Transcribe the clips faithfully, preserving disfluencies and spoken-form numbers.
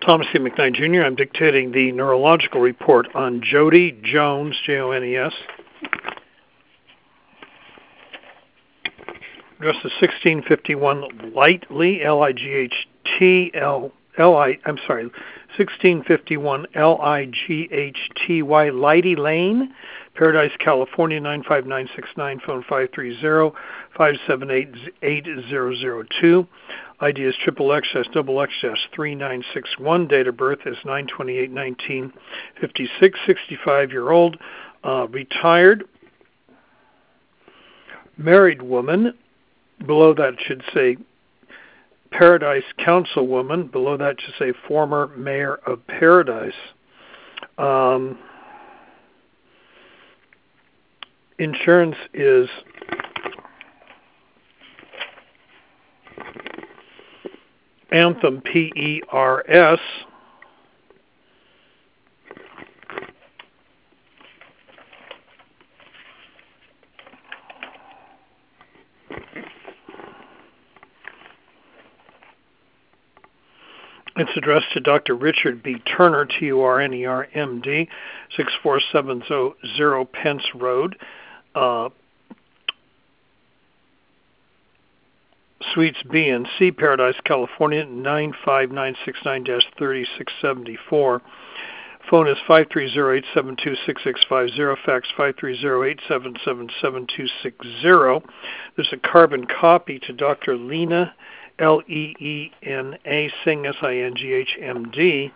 Thomas C. McKnight, Junior I'm dictating the neurological report on Jody Jones, J O N E S. Address is sixteen fifty-one Lightly, L I G H T L, L I, I'm sorry, sixteen fifty-one L I G H T Y Lighty Lane, Paradise, California, nine five nine six nine, phone five three zero, five seven eight, eight zero zero two. I D is triple X S double X S three nine six one. Date of birth is nine twenty-eight nineteen fifty-six. sixty-five-year-old, uh, retired, married woman. Below that should say Paradise Councilwoman. Below that should say former mayor of Paradise. Um, insurance is Anthem, P E R S. It's addressed to Doctor Richard B. Turner, T U R N E R, M D, six four seven zero Pence Road, uh, Suites B and C, Paradise, California, nine five nine six nine dash three six seven four. Phone is five three zero, eight seven two, six six five zero, fax five three zero, eight seven seven, seven two six zero. There's a carbon copy to Doctor Lena, L E E N A, Singh, S I N G H, M D.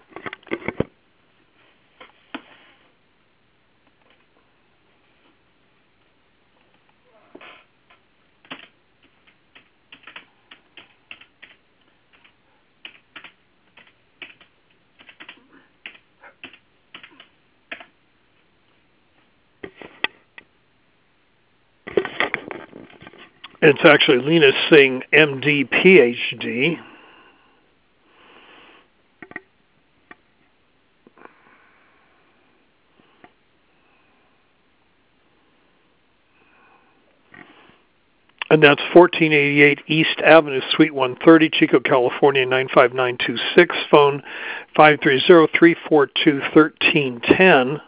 It's actually Lena Singh, M D, P H D. And that's fourteen eighty-eight East Avenue, Suite one thirty, Chico, California, nine five nine two six. Phone five three zero, three four two, one three one zero.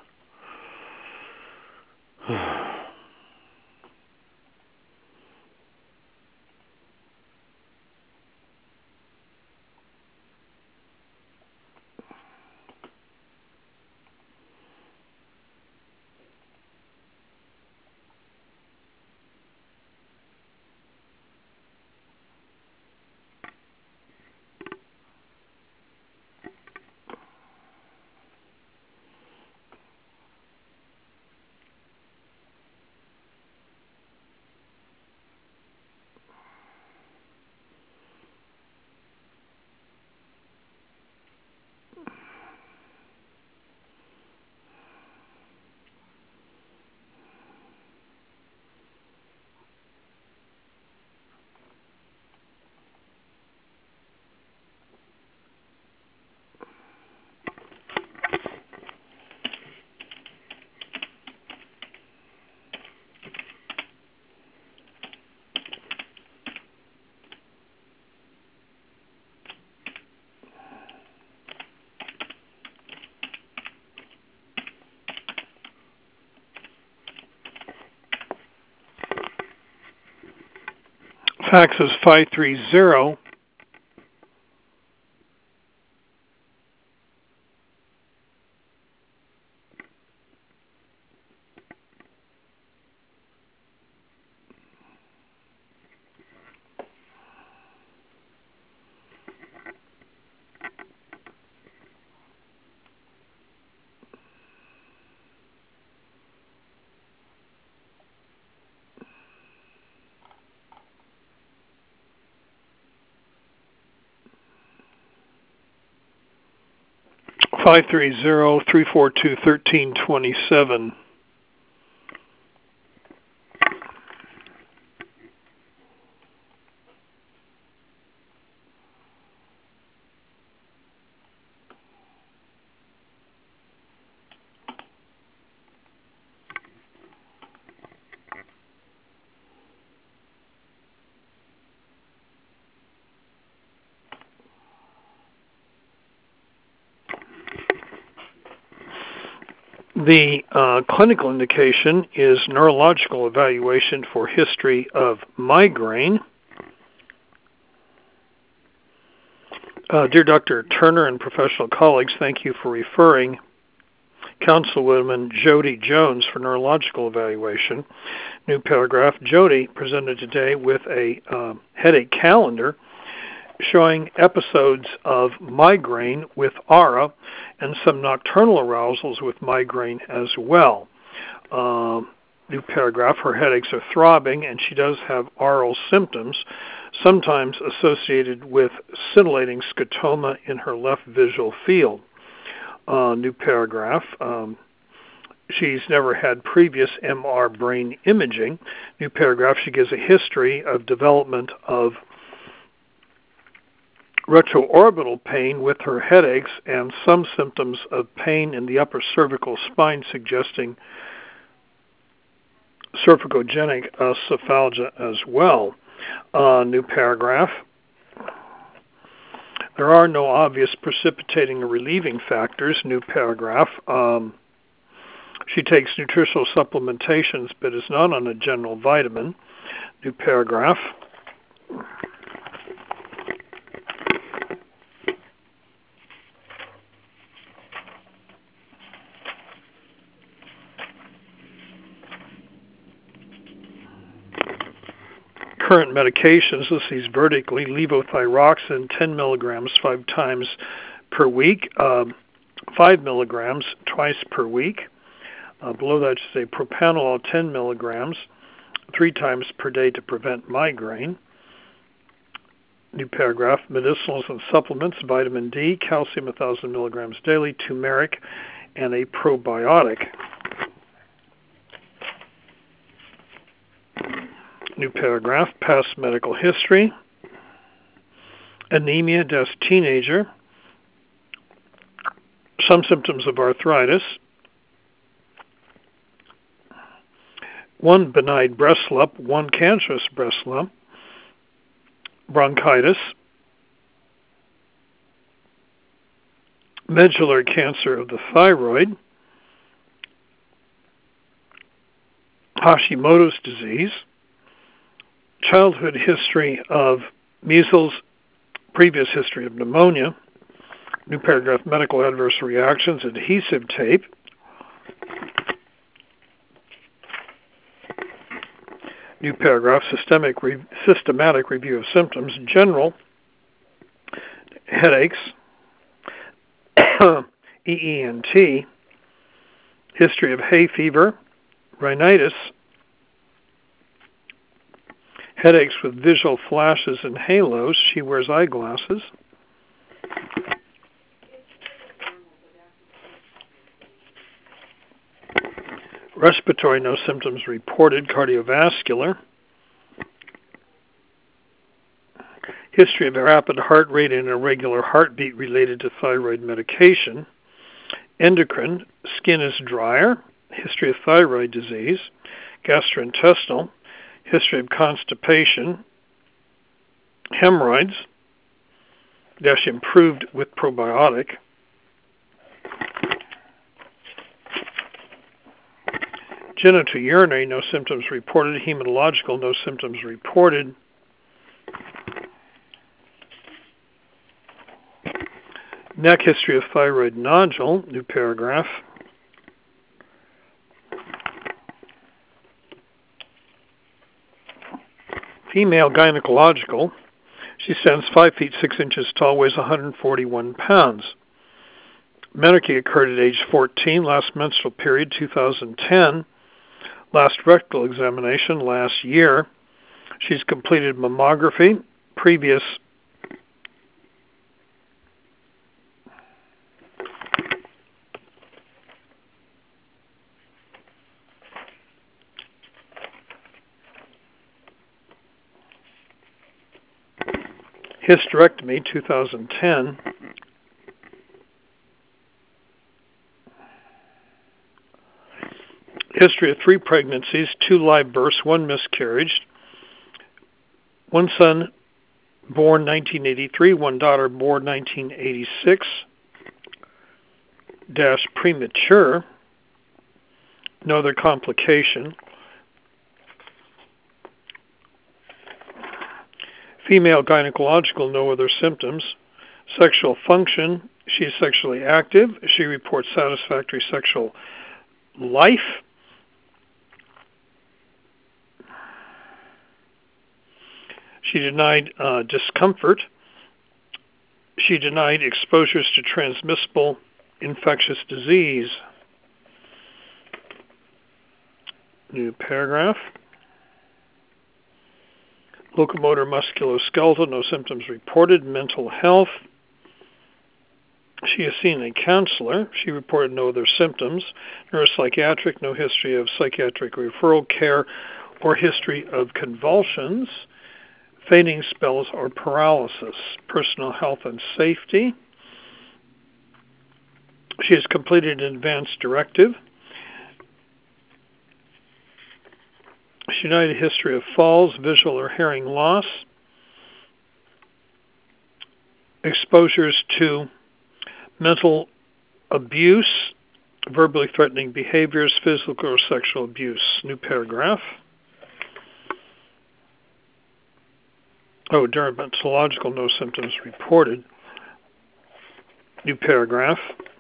Fax is five three zero, five three zero, three four two, one three two seven. The uh, clinical indication is neurological evaluation for history of migraine. Uh, dear Doctor Turner and professional colleagues, thank you for referring Councilwoman Jody Jones for neurological evaluation. New paragraph. Jody presented today with a uh, headache calendar showing episodes of migraine with aura and some nocturnal arousals with migraine as well. Uh, new paragraph. Her headaches are throbbing and she does have aural symptoms, sometimes associated with scintillating scotoma in her left visual field. Uh, new paragraph. Um, she's never had previous M R brain imaging. New paragraph. She gives a history of development of retroorbital pain with her headaches and some symptoms of pain in the upper cervical spine suggesting cervicogenic uh, cephalgia as well. Uh, new paragraph. There are no obvious precipitating or relieving factors. New paragraph. Um, she takes nutritional supplementations but is not on a general vitamin. New paragraph. Current medications, this is vertically, levothyroxine, ten milligrams five times per week, um, five milligrams twice per week. Uh, below that, say propranolol, ten milligrams, three times per day to prevent migraine. New paragraph, medicinals and supplements, vitamin D, calcium, one thousand milligrams daily, turmeric, and a probiotic. New paragraph, past medical history, anemia, das teenager, some symptoms of arthritis, one benign breast lump, one cancerous breast lump, bronchitis, medullary cancer of the thyroid, Hashimoto's disease, childhood history of measles, previous history of pneumonia. New paragraph, medical adverse reactions, adhesive tape. New paragraph, systemic re- systematic review of symptoms, general headaches, E E N T, history of hay fever, rhinitis, headaches with visual flashes and halos. She wears eyeglasses. Respiratory, no symptoms reported. Cardiovascular. History of a rapid heart rate and irregular heartbeat related to thyroid medication. Endocrine, skin is drier. History of thyroid disease. Gastrointestinal, history of constipation. Hemorrhoids, dash improved with probiotic. Genitourinary, no symptoms reported. Hematological, no symptoms reported. Neck, history of thyroid nodule, new paragraph. Female, gynecological. She stands five feet six inches tall, weighs one hundred forty-one pounds. Menarche occurred at age fourteen, last menstrual period two thousand ten. Last rectal examination last year. She's completed mammography, previous hysterectomy two thousand ten. History of three pregnancies, two live births, one miscarriage. One son born nineteen eighty-three, one daughter born nineteen eighty-six, dash premature. no other complication. Female gynecological, no other symptoms. Sexual function, she is sexually active. She reports satisfactory sexual life. She denied uh, discomfort. She denied exposures to transmissible infectious disease. New paragraph. Locomotor musculoskeletal, no symptoms reported. Mental health. She has seen a counselor. She reported no other symptoms. Neuropsychiatric, no history of psychiatric referral care or history of convulsions, fainting spells, or paralysis. Personal health and safety. She has completed an advance directive. She denied a history of falls, visual or hearing loss, exposures to mental abuse, verbally threatening behaviors, physical or sexual abuse. New paragraph. Oh, dermatological, no symptoms reported. New paragraph.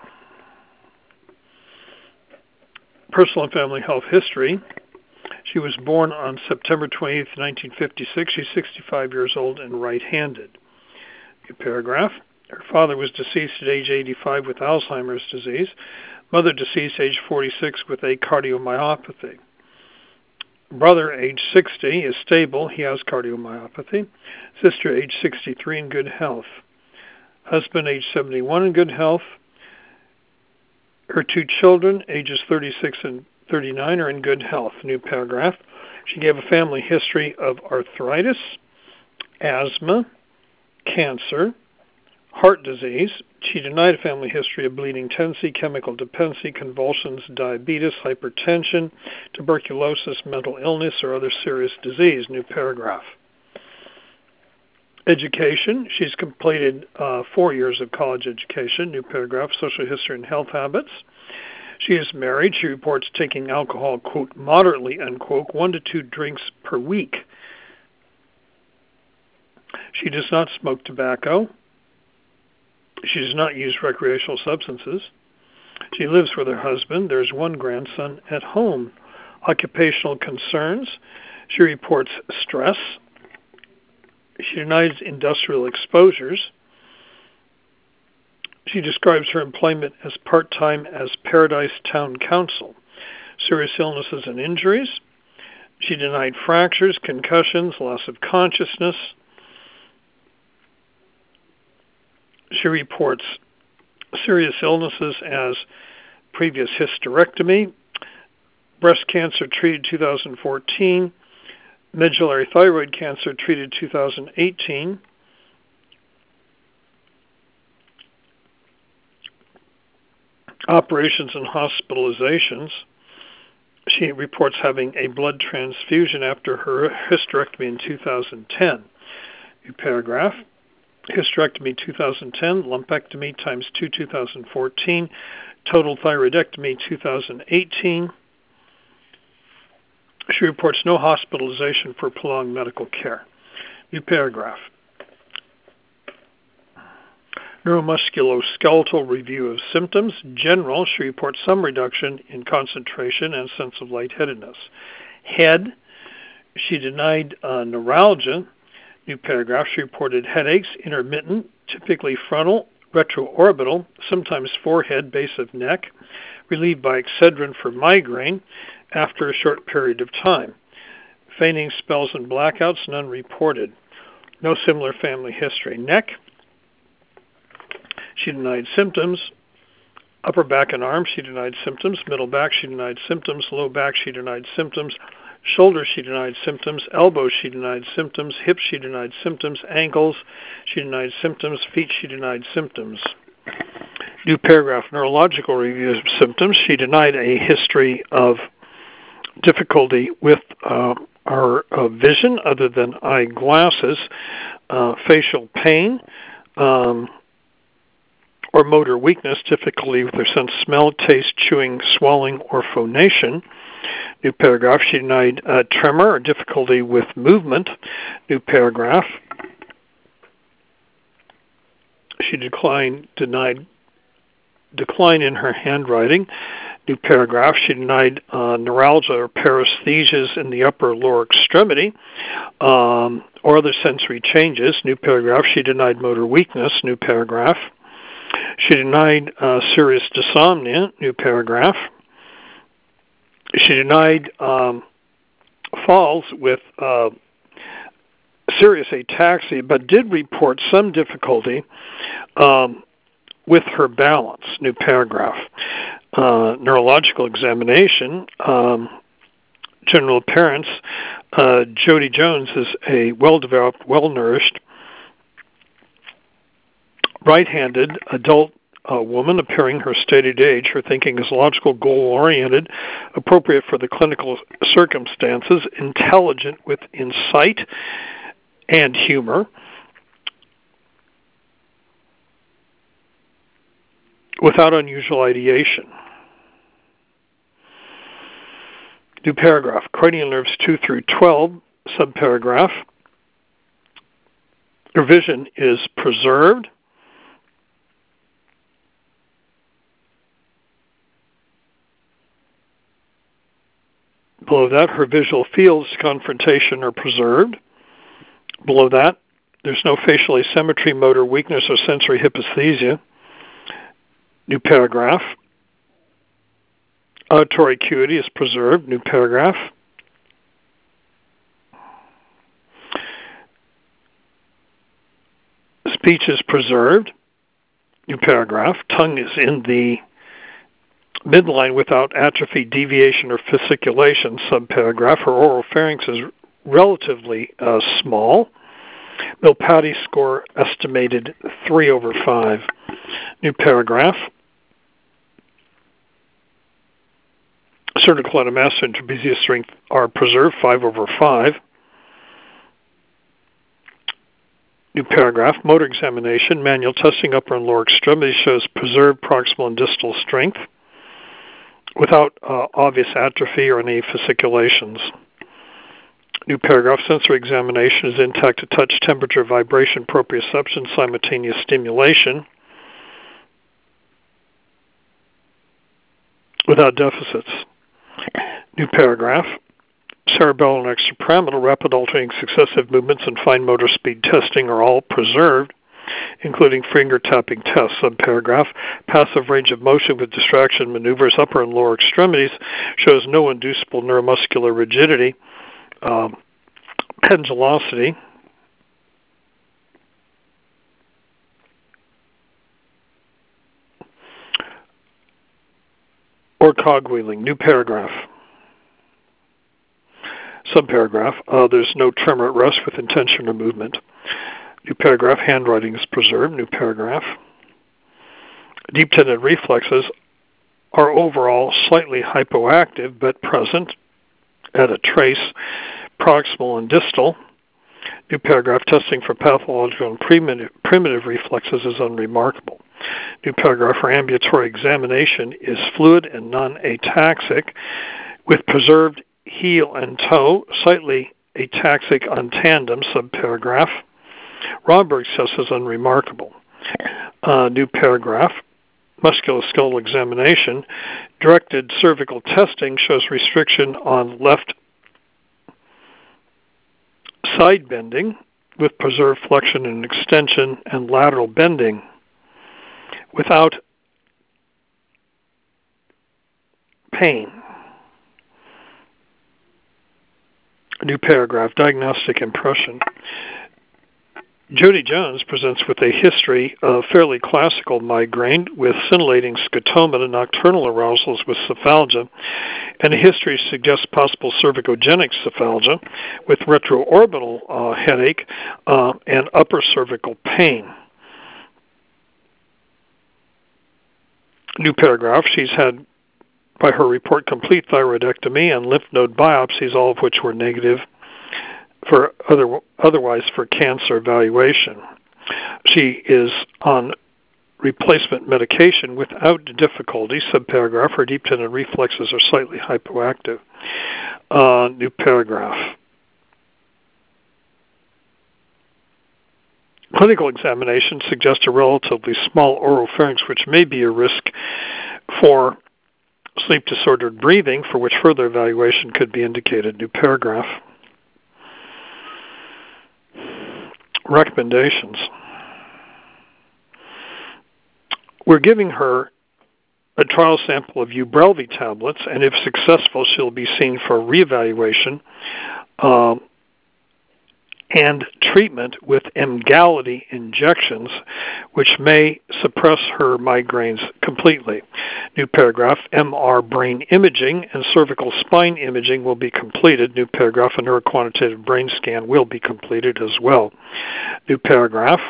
Personal and family health history. She was born on September twenty-eighth, nineteen fifty-six. She's sixty-five years old and right-handed. New paragraph. Her father was deceased at age eighty-five with Alzheimer's disease. Mother deceased age forty-six with a cardiomyopathy. Brother, age sixty, is stable. He has cardiomyopathy. Sister, age sixty-three, in good health. Husband, age seventy-one, in good health. Her two children, ages thirty-six and thirty-nine, are in good health. New paragraph. She gave a family history of arthritis, asthma, cancer, heart disease. She denied a family history of bleeding tendency, chemical dependency, convulsions, diabetes, hypertension, tuberculosis, mental illness, or other serious disease. New paragraph. Education. She's completed uh, four years of college education. New paragraph. Social history and health habits. She is married. She reports taking alcohol, quote, moderately, unquote, one to two drinks per week. She does not smoke tobacco. She does not use recreational substances. She lives with her husband. There's one grandson at home. Occupational concerns. She reports stress. She denies industrial exposures. She describes her employment as part-time as Paradise Town Council. Serious illnesses and injuries. She denied fractures, concussions, loss of consciousness. She reports serious illnesses as previous hysterectomy, breast cancer treated two thousand fourteen, medullary thyroid cancer treated two thousand eighteen, operations and hospitalizations. She reports having a blood transfusion after her hysterectomy in two thousand ten. New paragraph. Hysterectomy two thousand ten, lumpectomy times two, two thousand fourteen, total thyroidectomy two thousand eighteen. She reports no hospitalization for prolonged medical care. New paragraph. Neuromusculoskeletal review of symptoms. General, she reports some reduction in concentration and sense of lightheadedness. Head, she denied uh, neuralgia. New paragraph. She reported headaches, intermittent, typically frontal, retroorbital, sometimes forehead, base of neck, relieved by Excedrin for migraine after a short period of time. Fainting spells and blackouts, none reported. No similar family history. Neck, she denied symptoms. Upper back and arms, she denied symptoms. Middle back, she denied symptoms. Low back, she denied symptoms. Shoulders, she denied symptoms. Elbows, she denied symptoms. Hips, she denied symptoms. Ankles, she denied symptoms. Feet, she denied symptoms. New paragraph. Neurological review of symptoms. She denied a history of difficulty with uh, our uh, vision other than eyeglasses, uh, facial pain, um, or motor weakness, difficulty with her sense of smell, taste, chewing, swallowing, or phonation. New paragraph, she denied uh, tremor or difficulty with movement. New paragraph, she declined, denied decline in her handwriting. New paragraph, she denied uh, neuralgia or paresthesias in the upper or lower extremity um, or other sensory changes. New paragraph, she denied motor weakness. New paragraph, she denied uh, serious dysomnia. New paragraph, she denied um, falls with uh, serious ataxia, but did report some difficulty um, with her balance. New paragraph. Uh, neurological examination, um, general appearance. Uh, Jody Jones is a well-developed, well-nourished, right-handed adult uh, woman appearing her stated age. Her thinking is logical, goal-oriented, appropriate for the clinical circumstances, intelligent with insight and humor, without unusual ideation. New paragraph, cranial nerves two through twelve, subparagraph. Her vision is preserved. Below that, her visual fields, confrontation, are preserved. Below that, there's no facial asymmetry, motor weakness, or sensory hyposthesia. New paragraph. Auditory acuity is preserved. New paragraph. Speech is preserved. New paragraph. Tongue is in the midline without atrophy, deviation, or fasciculation. Subparagraph. Her oral pharynx is relatively uh, small. Milpatti score estimated three over five. New paragraph. Cervical anatomy and trapezius strength are preserved, five over five. New paragraph, motor examination, manual testing, upper and lower extremities shows preserved proximal and distal strength without uh, obvious atrophy or any fasciculations. New paragraph, sensory examination is intact to touch, temperature, vibration, proprioception, simultaneous stimulation without deficits. New paragraph, cerebellar and extrapyramidal, rapid alternating successive movements and fine motor speed testing are all preserved, including finger tapping tests. Subparagraph, passive range of motion with distraction maneuvers, upper and lower extremities, shows no inducible neuromuscular rigidity, um, pendulosity, or cogwheeling. New paragraph. Subparagraph, uh, there's no tremor at rest with intention or movement. New paragraph, handwriting is preserved. New paragraph. Deep tendon reflexes are overall slightly hypoactive but present at a trace, proximal and distal. New paragraph, testing for pathological and primitive, primitive reflexes is unremarkable. New paragraph, for ambulatory examination is fluid and non-ataxic with preserved heel and toe, slightly ataxic on tandem. Subparagraph, Romberg's test is unremarkable. Uh, new paragraph, musculoskeletal examination, directed cervical testing shows restriction on left side bending with preserved flexion and extension and lateral bending without pain. A new paragraph, diagnostic impression. Jody Jones presents with a history of fairly classical migraine with scintillating scotoma and nocturnal arousals with cephalgia, and a history suggests possible cervicogenic cephalgia with retroorbital uh, headache uh, and upper cervical pain. New paragraph, she's had, by her report, complete thyroidectomy and lymph node biopsies, all of which were negative for other, otherwise for cancer evaluation. She is on replacement medication without difficulty. Subparagraph, her deep tendon reflexes are slightly hypoactive. Uh, new paragraph. Clinical examination suggests a relatively small oropharynx, which may be a risk for sleep disordered breathing, for which further evaluation could be indicated. New paragraph. Recommendations. We're giving her a trial sample of Ubrelvy tablets, and if successful, she'll be seen for reevaluation um, and treatment with Emgality injections, which may suppress her migraines completely. New paragraph, M R brain imaging and cervical spine imaging will be completed. New paragraph, a neuroquantitative brain scan will be completed as well. New paragraph.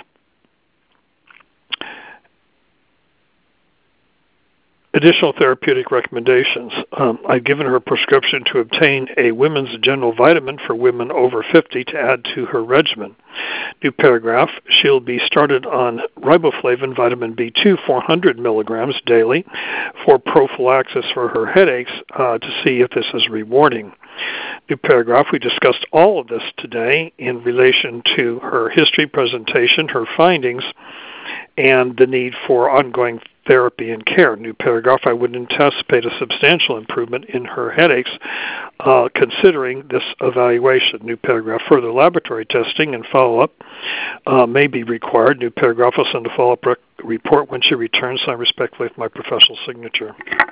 Additional therapeutic recommendations. Um, I've given her a prescription to obtain a women's general vitamin for women over fifty to add to her regimen. New paragraph. She'll be started on riboflavin vitamin B two, four hundred milligrams daily for prophylaxis for her headaches uh, to see if this is rewarding. New paragraph. We discussed all of this today in relation to her history presentation, her findings, and the need for ongoing therapy and care. New paragraph, I would anticipate a substantial improvement in her headaches uh, considering this evaluation. New paragraph, further laboratory testing and follow-up uh, may be required. New paragraph, I'll send a follow-up rec- report when she returns. I respectfully with my professional signature.